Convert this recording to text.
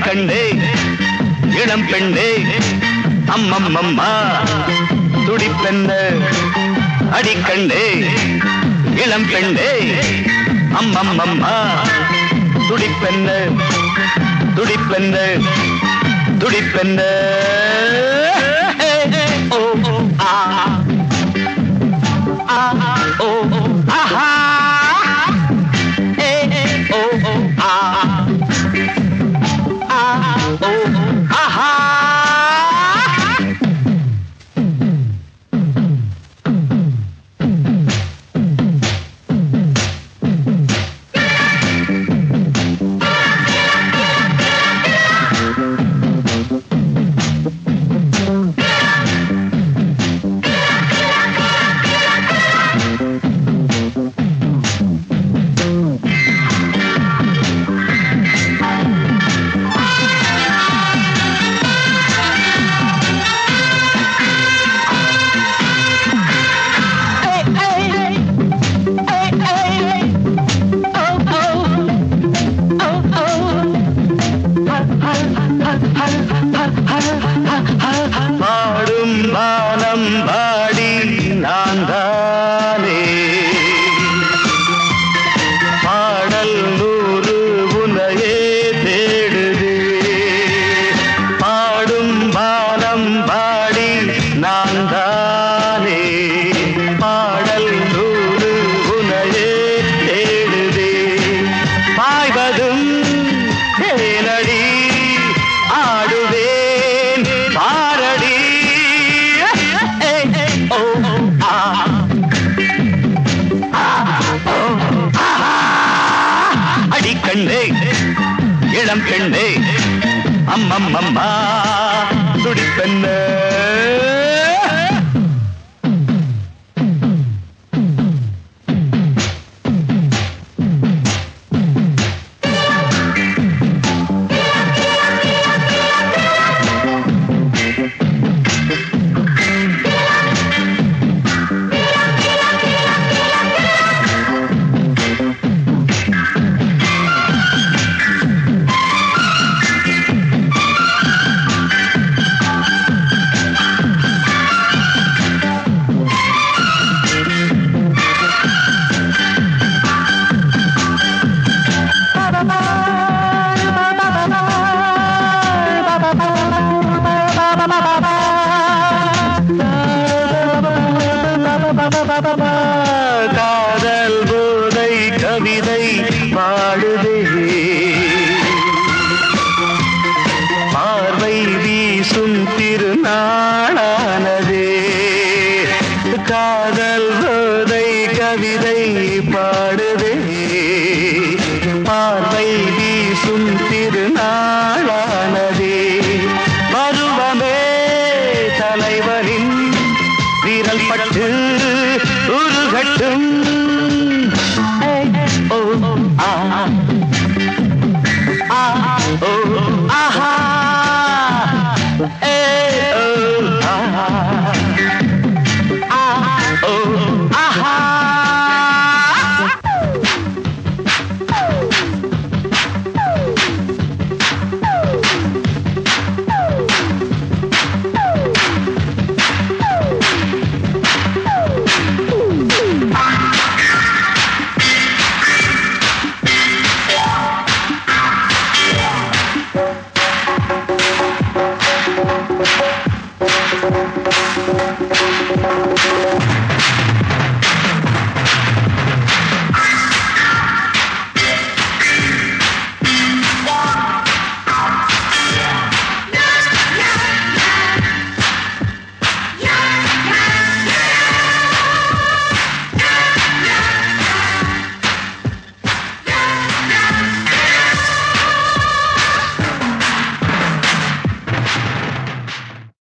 அடிக்கண்ணே இளம் பெண்ணே அம்மம்மம்மா துடிப்பெண்ண அடிக்கண்ணே இளம் பெண்ணே அம்மம்மம்மா துடிப்பெண்ண துடிப்பெண்ண துடிப்பெண்ண ஓ ஆ ஆ ஓ ஆஹா ஓ ஆ ஆ ஓ ஆஹா பாடும் வானம் பாடி நான் தானே பாடல் நூறு உனையே தேடுதே பாடும் வானம் பாடி நான் தானே பாடல் நூறு உனையே தேடுதே பாய்வதும் தேனடி ஆடுவேன் பாரடி ஓ ஆ அடிக்கண்ணே இளம் பெண்ணே அம்மம்மம்மா துடிப்பெண்ண காதல் போதை கவிதை பாடுதே பார்வை வீசும் திருநாளானதே காதல் போதை கவிதை பாடுதே பார்வை வீசும்